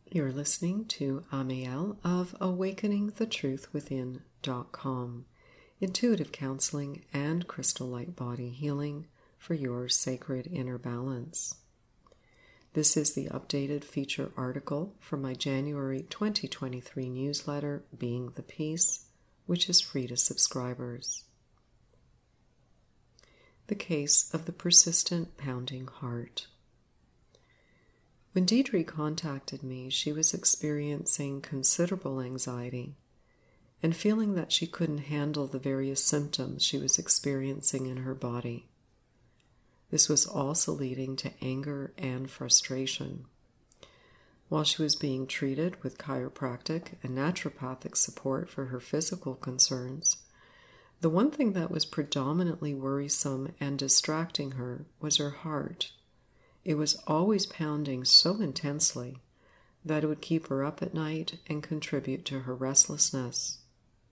You're listening to Amiel of AwakeningTheTruthWithin.com, intuitive counseling and crystal light body healing for your sacred inner balance. This is the updated feature article from my January 2023 newsletter, Being the Peace, which is free to subscribers. The case of the persistent pounding heart. When Deidre contacted me, she was experiencing considerable anxiety and feeling that she couldn't handle the various symptoms she was experiencing in her body. This was also leading to anger and frustration. While she was being treated with chiropractic and naturopathic support for her physical concerns, the one thing that was predominantly worrisome and distracting her was her heart. It was always pounding so intensely that it would keep her up at night and contribute to her restlessness.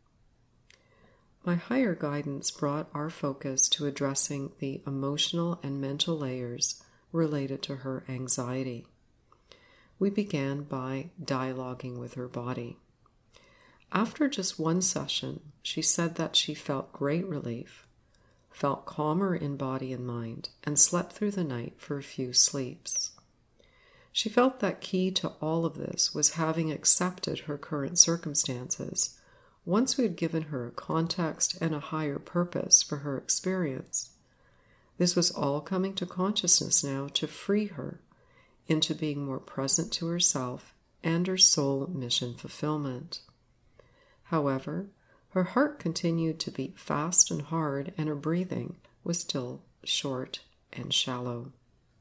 My higher guidance brought our focus to addressing the emotional and mental layers related to her anxiety. We began by dialoguing with her body. After just one session, she said that she felt great relief, felt calmer in body and mind, and slept through the night for a few sleeps. She felt that key to all of this was having accepted her current circumstances once we had given her a context and a higher purpose for her experience. This was all coming to consciousness now to free her into being more present to herself and her soul mission fulfillment. However, her heart continued to beat fast and hard, and her breathing was still short and shallow.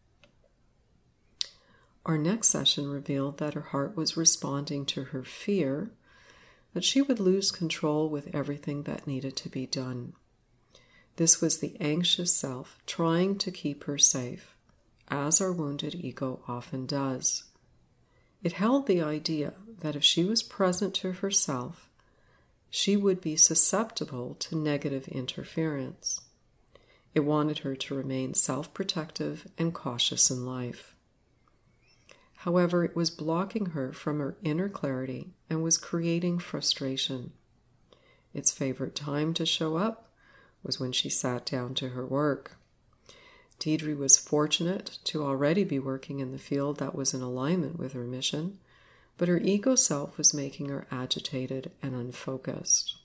Our next session revealed that her heart was responding to her fear that she would lose control with everything that needed to be done. This was the anxious self trying to keep her safe, as our wounded ego often does. It held the idea that if she was present to herself, she would be susceptible to negative interference. It wanted her to remain self-protective and cautious in life. However, it was blocking her from her inner clarity and was creating frustration. Its favorite time to show up was when she sat down to her work. Deidre was fortunate to already be working in the field that was in alignment with her mission, but her ego self was making her agitated and unfocused.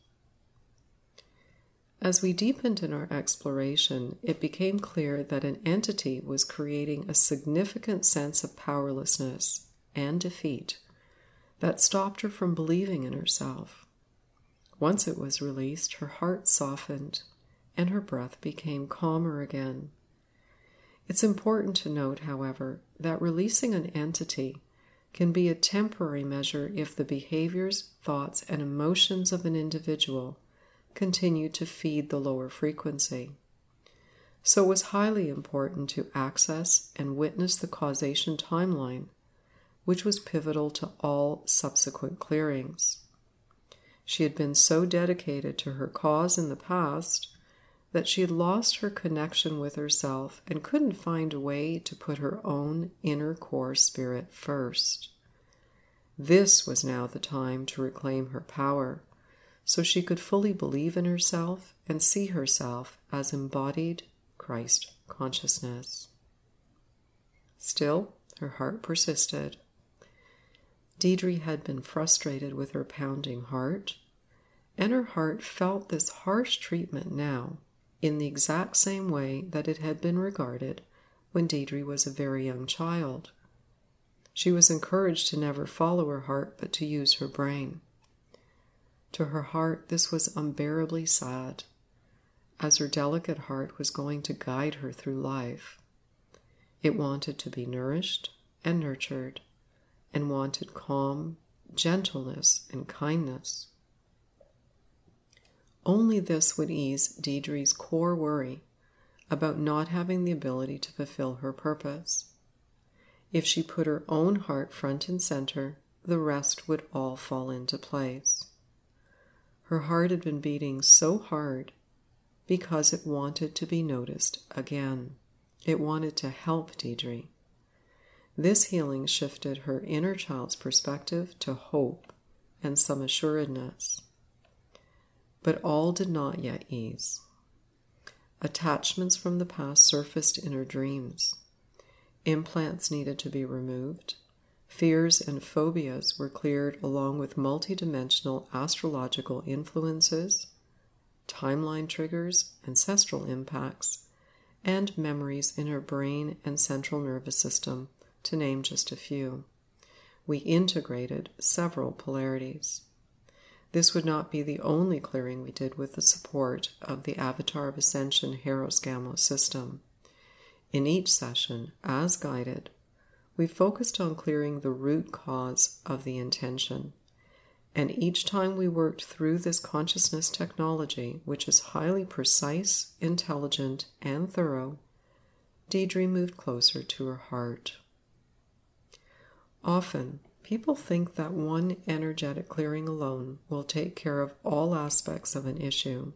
As we deepened in our exploration, it became clear that an entity was creating a significant sense of powerlessness and defeat that stopped her from believing in herself. Once it was released, her heart softened and her breath became calmer again. It's important to note, however, that releasing an entity can be a temporary measure if the behaviors, thoughts, and emotions of an individual continue to feed the lower frequency. So it was highly important to access and witness the causation timeline, which was pivotal to all subsequent clearings. She had been so dedicated to her cause in the past that she had lost her connection with herself and couldn't find a way to put her own inner core spirit first. This was now the time to reclaim her power, so she could fully believe in herself and see herself as embodied Christ consciousness. Still, her heart persisted. Deidre had been frustrated with her pounding heart, and her heart felt this harsh treatment now in the exact same way that it had been regarded when Deidre was a very young child. She was encouraged to never follow her heart, but to use her brain. To her heart, this was unbearably sad, as her delicate heart was going to guide her through life. It wanted to be nourished and nurtured, and wanted calm, gentleness, and kindness. Only this would ease Deidre's core worry about not having the ability to fulfill her purpose. If she put her own heart front and center, the rest would all fall into place. Her heart had been beating so hard because it wanted to be noticed again. It wanted to help Deidre. This healing shifted her inner child's perspective to hope and some assuredness. But all did not yet ease. Attachments from the past surfaced in her dreams. Implants needed to be removed. Fears and phobias were cleared along with multidimensional astrological influences, timeline triggers, ancestral impacts, and memories in her brain and central nervous system, to name just a few. We integrated several polarities. This would not be the only clearing we did with the support of the Avatar of Ascension Heros Gamos system. In each session, as guided, we focused on clearing the root cause of the intention. And each time we worked through this consciousness technology, which is highly precise, intelligent, and thorough, Deidre moved closer to her heart. Often, people think that one energetic clearing alone will take care of all aspects of an issue.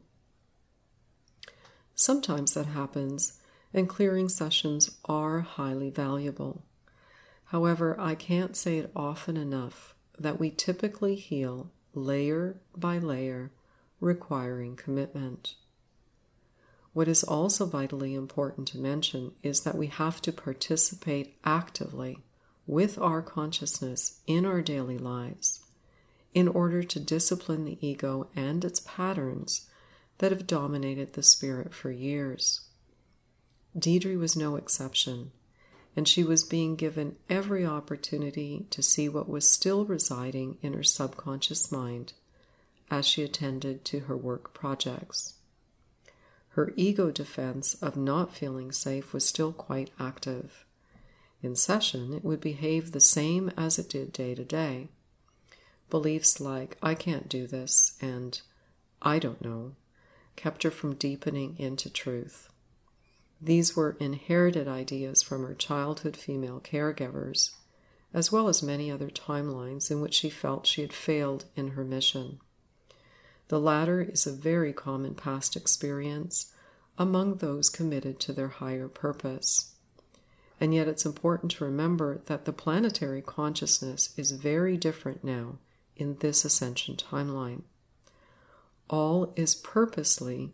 Sometimes that happens, and clearing sessions are highly valuable. However, I can't say it often enough that we typically heal layer by layer, requiring commitment. What is also vitally important to mention is that we have to participate actively with our consciousness in our daily lives in order to discipline the ego and its patterns that have dominated the spirit for years. Deidre was no exception, and she was being given every opportunity to see what was still residing in her subconscious mind as she attended to her work projects. Her ego defense of not feeling safe was still quite active. In session, it would behave the same as it did day to day. Beliefs like, "I can't do this," and "I don't know," kept her from deepening into truth. These were inherited ideas from her childhood female caregivers, as well as many other timelines in which she felt she had failed in her mission. The latter is a very common past experience among those committed to their higher purpose. And yet it's important to remember that the planetary consciousness is very different now in this ascension timeline. All is purposefully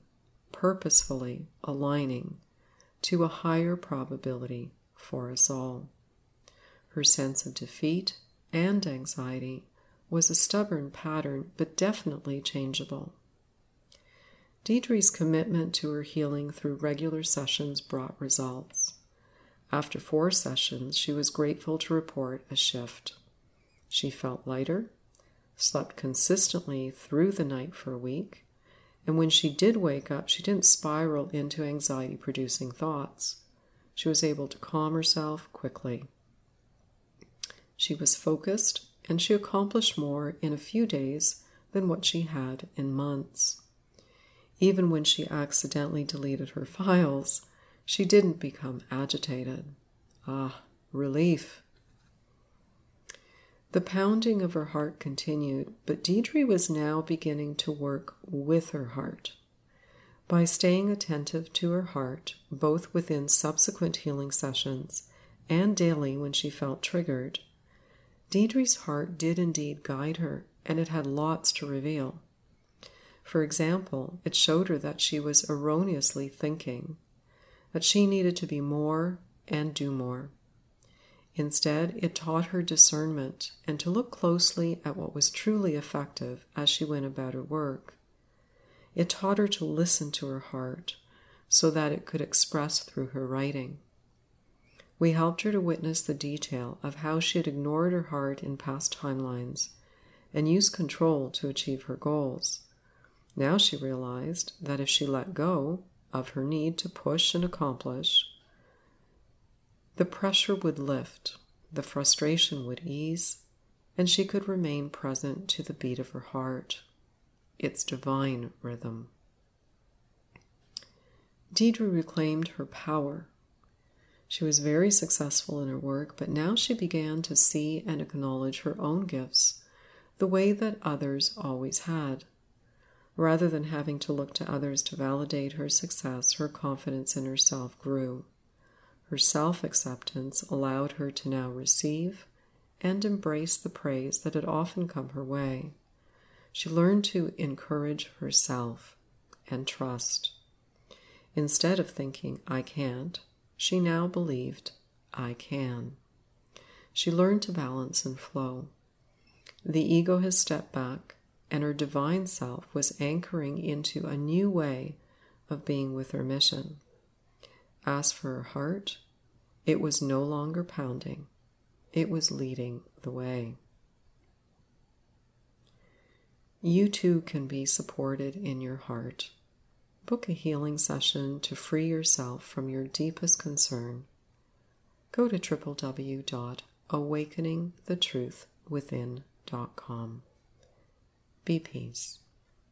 aligning to a higher probability for us all. Her sense of defeat and anxiety was a stubborn pattern, but definitely changeable. Deidre's commitment to her healing through regular sessions brought results. After 4 sessions, she was grateful to report a shift. She felt lighter, slept consistently through the night for a week, and when she did wake up, she didn't spiral into anxiety-producing thoughts. She was able to calm herself quickly. She was focused, and she accomplished more in a few days than what she had in months. Even when she accidentally deleted her files, she didn't become agitated. Relief. The pounding of her heart continued, but Deidre was now beginning to work with her heart. By staying attentive to her heart, both within subsequent healing sessions and daily when she felt triggered, Deidre's heart did indeed guide her, and it had lots to reveal. For example, it showed her that she was erroneously thinking, that she needed to be more and do more. Instead, it taught her discernment and to look closely at what was truly effective as she went about her work. It taught her to listen to her heart so that it could express through her writing. We helped her to witness the detail of how she had ignored her heart in past timelines and used control to achieve her goals. Now she realized that if she let go of her need to push and accomplish, the pressure would lift, the frustration would ease, and she could remain present to the beat of her heart, its divine rhythm. Deidre reclaimed her power. She was very successful in her work, but now she began to see and acknowledge her own gifts the way that others always had. Rather than having to look to others to validate her success, her confidence in herself grew. Her self-acceptance allowed her to now receive and embrace the praise that had often come her way. She learned to encourage herself and trust. Instead of thinking, "I can't," she now believed, "I can." She learned to balance and flow. The ego has stepped back, and her divine self was anchoring into a new way of being with her mission. As for her heart, it was no longer pounding. It was leading the way. You too can be supported in your heart. Book a healing session to free yourself from your deepest concern. Go to www.awakeningthetruthwithin.com. Be peace.